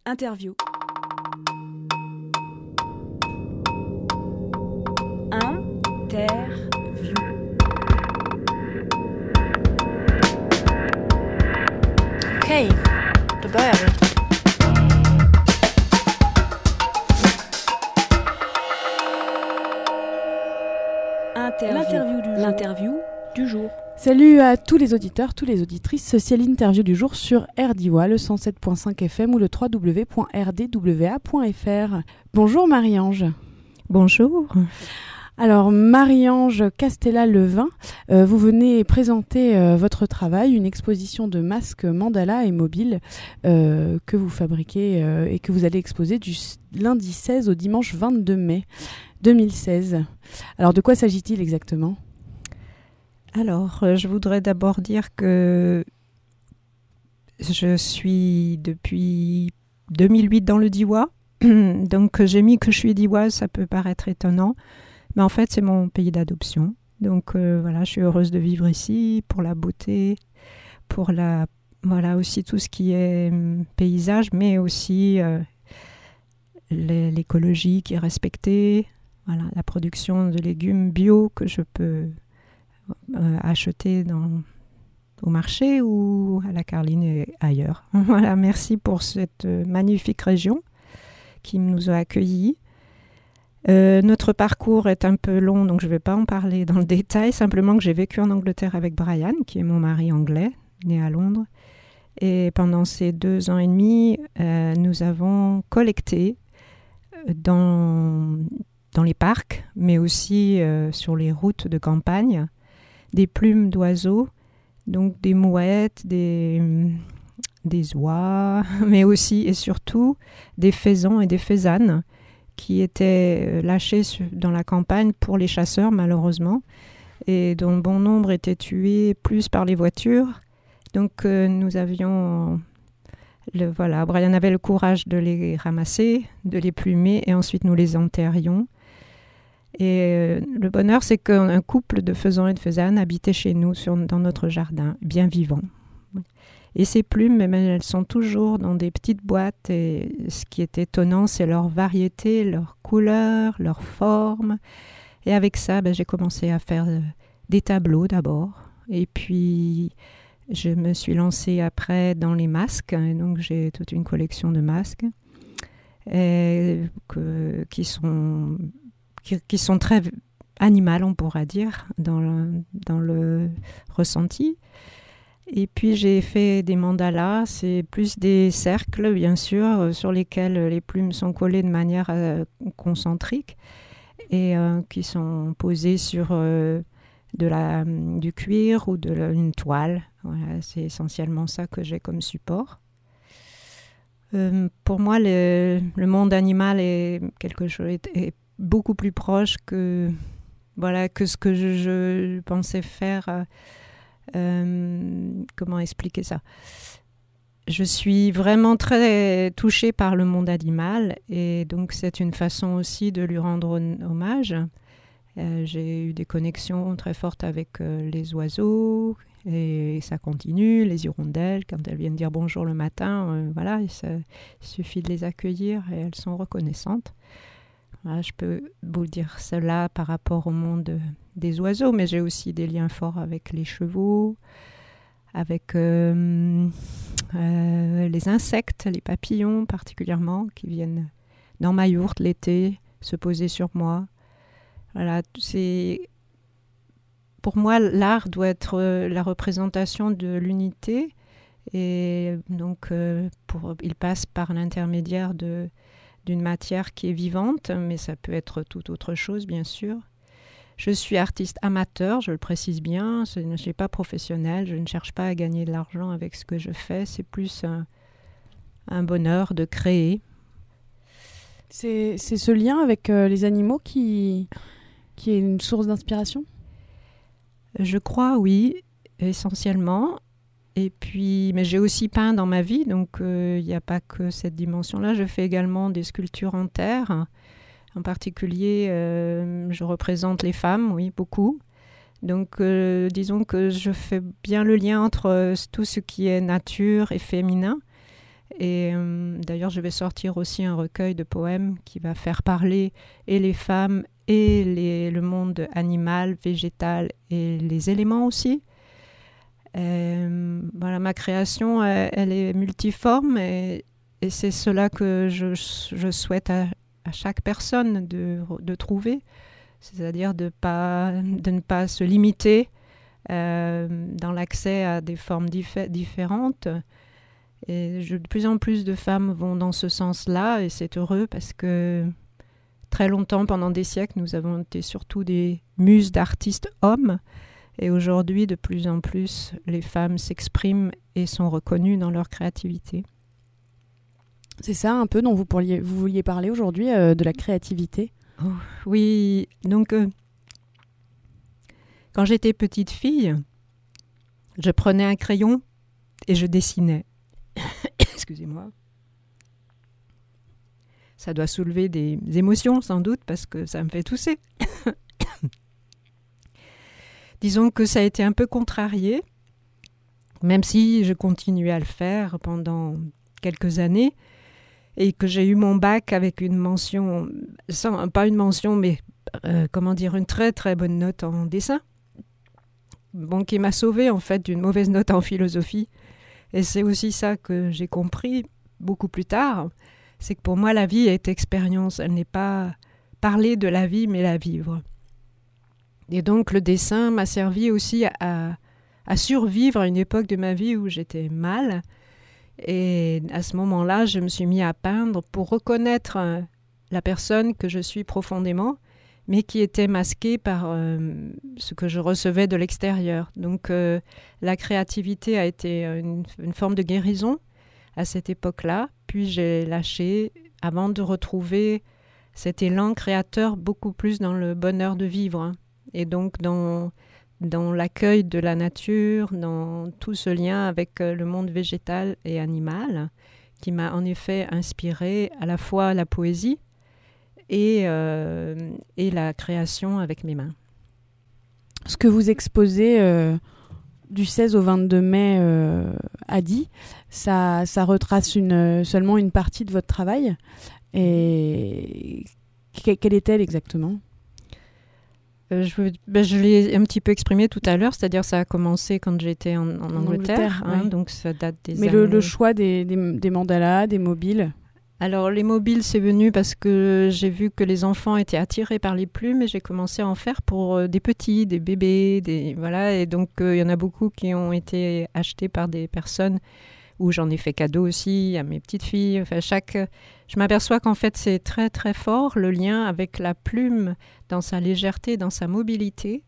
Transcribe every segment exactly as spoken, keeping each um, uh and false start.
Interview. Interview. Okej, då börjar vi. Interview. L'interview du jour. L'interview du jour. Salut à tous les auditeurs, toutes les auditrices, c'est l'interview du jour sur R D W A, le cent sept point cinq F M ou le w w w point r d w a point f r. Bonjour Marie-Ange. Bonjour. Alors Marie-Ange Castella-Levin, euh, vous venez présenter euh, votre travail, une exposition de masques mandala et mobiles euh, que vous fabriquez euh, et que vous allez exposer du lundi seize au dimanche vingt-deux mai deux mille seize. Alors de quoi s'agit-il exactement ? Alors, euh, je voudrais d'abord dire que je suis depuis deux mille huit dans le D W A. Donc, j'ai mis que je suis D W A, ça peut paraître étonnant. Mais en fait, c'est mon pays d'adoption. Donc, euh, voilà, je suis heureuse de vivre ici pour la beauté, pour la, voilà, aussi tout ce qui est hum, paysage, mais aussi euh, les, l'écologie qui est respectée, voilà, la production de légumes bio que je peux Euh, acheter dans, au marché ou à la Carline et ailleurs. Voilà, merci pour cette euh, magnifique région qui nous a accueillis. Euh, notre parcours est un peu long, donc je ne vais pas en parler dans le détail, simplement que j'ai vécu en Angleterre avec Brian, qui est mon mari anglais, né à Londres. Et pendant ces deux ans et demi, euh, nous avons collecté dans, dans les parcs, mais aussi euh, sur les routes de campagne, des plumes d'oiseaux, donc des mouettes, des, des oies, mais aussi et surtout des faisans et des faisanes qui étaient lâchés dans la campagne pour les chasseurs malheureusement et dont bon nombre étaient tués plus par les voitures. Donc euh, nous avions, le, voilà, Brian avait le courage de les ramasser, de les plumer et ensuite nous les enterrions. Et euh, le bonheur, c'est qu'un couple de faisans et de faisanes habitait chez nous, sur, dans notre jardin, bien vivant. Et ces plumes, eh bien, elles sont toujours dans des petites boîtes. Et ce qui est étonnant, c'est leur variété, leur couleur, leur forme. Et avec ça, ben, j'ai commencé à faire euh, des tableaux d'abord. Et puis, je me suis lancée après dans les masques. Et donc, j'ai toute une collection de masques et, que, qui sont... Qui, qui sont très animales, on pourra dire, dans le, dans le ressenti. Et puis j'ai fait des mandalas, c'est plus des cercles, bien sûr, sur lesquels les plumes sont collées de manière euh, concentrique et euh, qui sont posées sur euh, de la, du cuir ou de la, une toile. Voilà, c'est essentiellement ça que j'ai comme support. Euh, pour moi, le, le monde animal est quelque chose... Est, est beaucoup plus proche que, voilà, que ce que je, je pensais faire. Euh, comment expliquer ça ? Je suis vraiment très touchée par le monde animal et donc c'est une façon aussi de lui rendre hommage. Euh, j'ai eu des connexions très fortes avec euh, les oiseaux et ça continue, les hirondelles, quand elles viennent dire bonjour le matin, euh, voilà, il, ça, il suffit de les accueillir et elles sont reconnaissantes. Voilà, je peux vous dire cela par rapport au monde des oiseaux, mais j'ai aussi des liens forts avec les chevaux, avec euh, euh, les insectes, les papillons particulièrement, qui viennent dans ma yourte l'été, se poser sur moi. Voilà, c'est... Pour moi, l'art doit être la représentation de l'unité, et donc euh, pour, il passe par l'intermédiaire de... d'une matière qui est vivante, mais ça peut être toute autre chose, bien sûr. Je suis artiste amateur, je le précise bien, je ne suis pas professionnelle, je ne cherche pas à gagner de l'argent avec ce que je fais, c'est plus un, un bonheur de créer. C'est, c'est ce lien avec euh, les animaux qui, qui est une source d'inspiration ? Je crois, oui, essentiellement. Et puis, mais j'ai aussi peint dans ma vie, donc il euh, n'y a pas que cette dimension-là. Je fais également des sculptures en terre. En particulier, euh, je représente les femmes, oui, beaucoup. Donc, euh, disons que je fais bien le lien entre euh, tout ce qui est nature et féminin. Et euh, d'ailleurs, je vais sortir aussi un recueil de poèmes qui va faire parler et les femmes et les, le monde animal, végétal et les éléments aussi. Euh, voilà, ma création, elle, elle est multiforme et, et c'est cela que je, je souhaite à, à chaque personne de, de trouver, c'est-à-dire de, pas, de ne pas se limiter euh, dans l'accès à des formes dif- différentes. Et je, de plus en plus de femmes vont dans ce sens-là et c'est heureux parce que très longtemps, pendant des siècles, nous avons été surtout des muses d'artistes hommes. Et aujourd'hui, de plus en plus, les femmes s'expriment et sont reconnues dans leur créativité. C'est ça un peu dont vous, pourriez, vous vouliez parler aujourd'hui, euh, de la créativité. Oh, oui, donc euh, quand j'étais petite fille, je prenais un crayon et je dessinais. Excusez-moi. Ça doit soulever des émotions sans doute parce que ça me fait tousser. Disons que ça a été un peu contrarié, même si je continuais à le faire pendant quelques années et que j'ai eu mon bac avec une mention, sans, pas une mention, mais euh, comment dire, une très très bonne note en dessin, bon, qui m'a sauvée en fait d'une mauvaise note en philosophie. Et c'est aussi ça que j'ai compris beaucoup plus tard, c'est que pour moi la vie est expérience, elle n'est pas parler de la vie mais la vivre. Et donc le dessin m'a servi aussi à, à survivre à une époque de ma vie où j'étais mal. Et à ce moment-là, je me suis mis à peindre pour reconnaître euh, la personne que je suis profondément, mais qui était masquée par euh, ce que je recevais de l'extérieur. Donc euh, la créativité a été une, une forme de guérison à cette époque-là. Puis j'ai lâché avant de retrouver cet élan créateur beaucoup plus dans le bonheur de vivre. Hein. Et donc dans, dans l'accueil de la nature, dans tout ce lien avec le monde végétal et animal, qui m'a en effet inspiré à la fois la poésie et, euh, et la création avec mes mains. Ce que vous exposez euh, du seize au vingt-deux mai euh, à Die, ça, ça retrace une, seulement une partie de votre travail. Et quelle est-elle exactement ? Euh, je, ben, je l'ai un petit peu exprimé tout à l'heure, c'est-à-dire ça a commencé quand j'étais en, en, en Angleterre, Angleterre hein, ouais. Donc ça date des Mais années... le, le choix des, des, des mandalas, des mobiles. Alors les mobiles, c'est venu parce que j'ai vu que les enfants étaient attirés par les plumes et j'ai commencé à en faire pour euh, des petits, des bébés, des voilà. Et donc il euh, y en a beaucoup qui ont été achetés par des personnes où j'en ai fait cadeau aussi à mes petites filles. Enfin, chaque, je m'aperçois qu'en fait, c'est très, très fort le lien avec la plume dans sa légèreté, dans sa mobilité.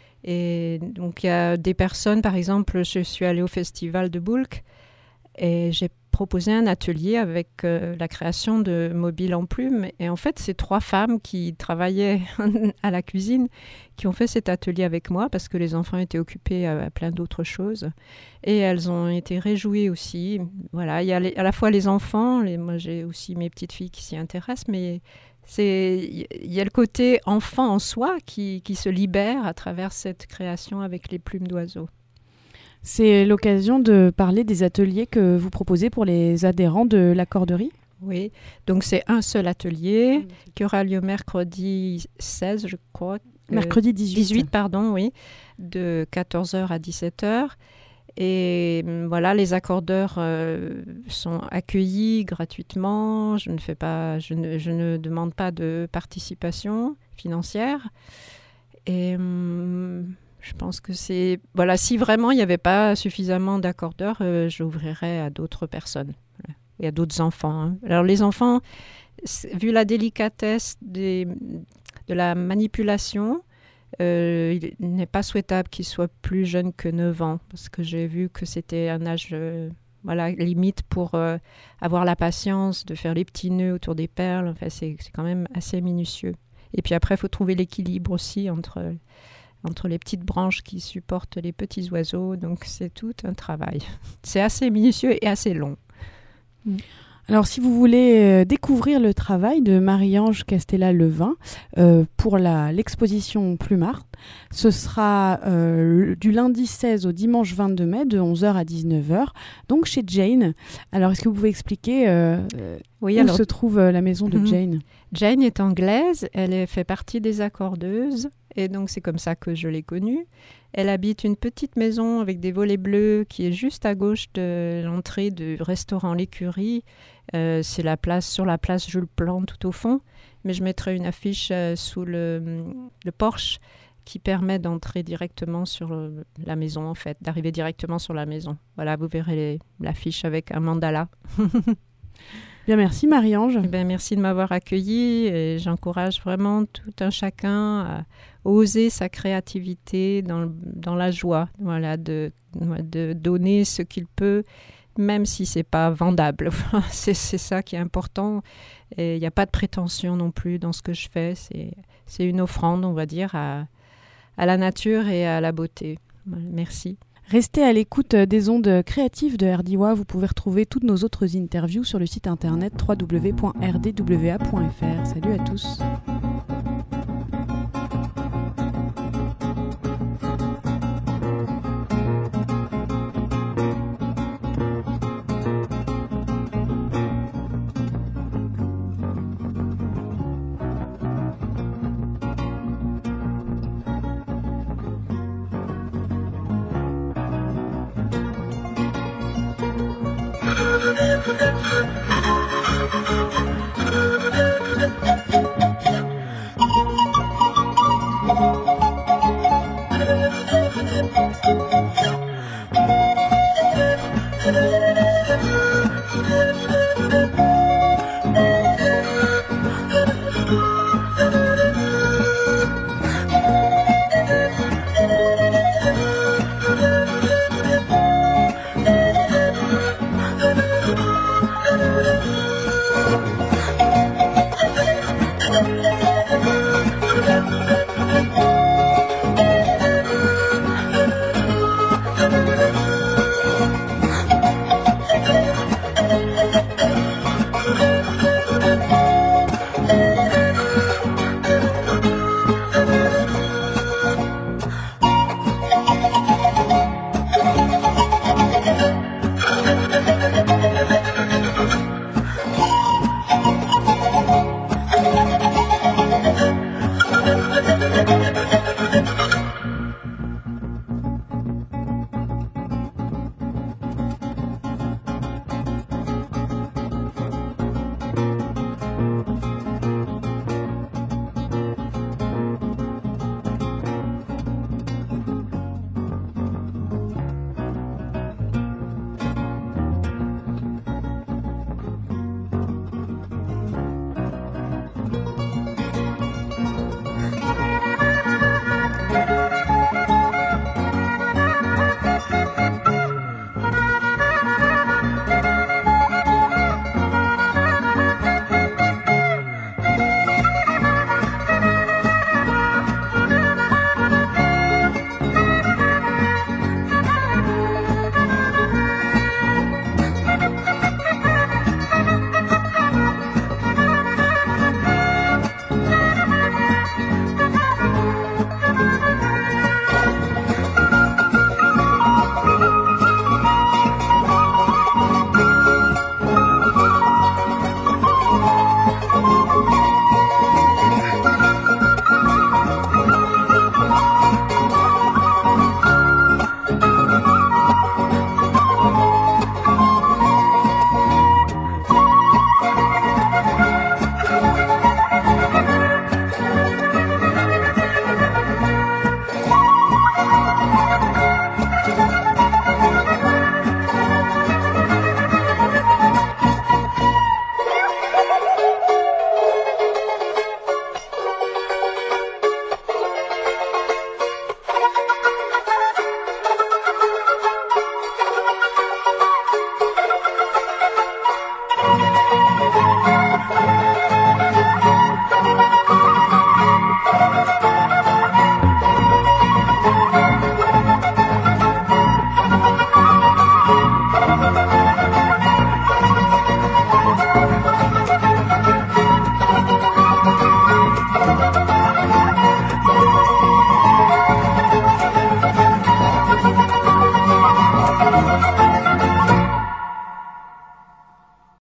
Et donc, il y a des personnes, par exemple, je suis allée au festival de Boulk et j'ai proposé un atelier avec euh, la création de mobiles en plumes. Et en fait, c'est trois femmes qui travaillaient à la cuisine qui ont fait cet atelier avec moi parce que les enfants étaient occupés à, à plein d'autres choses. Et elles ont été réjouies aussi. Voilà, il y a les, à la fois les enfants, les, moi j'ai aussi mes petites filles qui s'y intéressent, mais c'est, il y a le côté enfant en soi qui, qui se libère à travers cette création avec les plumes d'oiseaux. C'est l'occasion de parler des ateliers que vous proposez pour les adhérents de la Corderie. Oui, donc c'est un seul atelier mmh. qui aura lieu mercredi seize, je crois. Mercredi dix-huit. dix-huit, pardon, oui, de quatorze heures à dix-sept heures. Et voilà, les accordeurs euh, sont accueillis gratuitement. Je ne fais pas, je ne, je ne demande pas de participation financière. Et hum, je pense que c'est... Voilà, si vraiment il n'y avait pas suffisamment d'accordeurs, euh, j'ouvrirais à d'autres personnes. Voilà. Et à d'autres enfants. Hein. Alors les enfants, vu la délicatesse des, de la manipulation, euh, il n'est pas souhaitable qu'ils soient plus jeunes que neuf ans, parce que j'ai vu que c'était un âge euh, voilà, limite pour euh, avoir la patience de faire les petits nœuds autour des perles. Enfin, c'est, c'est quand même assez minutieux. Et puis après, il faut trouver l'équilibre aussi entre... entre les petites branches qui supportent les petits oiseaux. Donc, c'est tout un travail. C'est assez minutieux et assez long. Alors, si vous voulez euh, découvrir le travail de Marie-Ange Castella-Levin euh, pour la, l'exposition Plumart, ce sera euh, du lundi seize au dimanche vingt-deux mai de onze heures à dix-neuf heures, donc chez Jane. Alors, est-ce que vous pouvez expliquer euh, oui, où alors, se trouve euh, la maison de mm-hmm. Jane ? Jane est anglaise, elle est, fait partie des accordeuses, et donc c'est comme ça que je l'ai connue. Elle habite une petite maison avec des volets bleus qui est juste à gauche de l'entrée du restaurant L'Écurie. Euh, c'est la place, sur la place Jules Plan tout au fond, mais je mettrai une affiche euh, sous le, le porche qui permet d'entrer directement sur le, la maison, en fait, d'arriver directement sur la maison. Voilà, vous verrez les, l'affiche avec un mandala. Bien, merci Marie-Ange. Eh bien, merci de m'avoir accueillie et j'encourage vraiment tout un chacun à oser sa créativité dans, dans la joie, voilà, de, de donner ce qu'il peut, même si ce n'est pas vendable. c'est, c'est ça qui est important. Il n'y a pas de prétention non plus dans ce que je fais. C'est, c'est une offrande, on va dire, à, à la nature et à la beauté. Merci. Restez à l'écoute des ondes créatives de R D W A. Vous pouvez retrouver toutes nos autres interviews sur le site internet w w w point r d w a point f r. Salut à tous.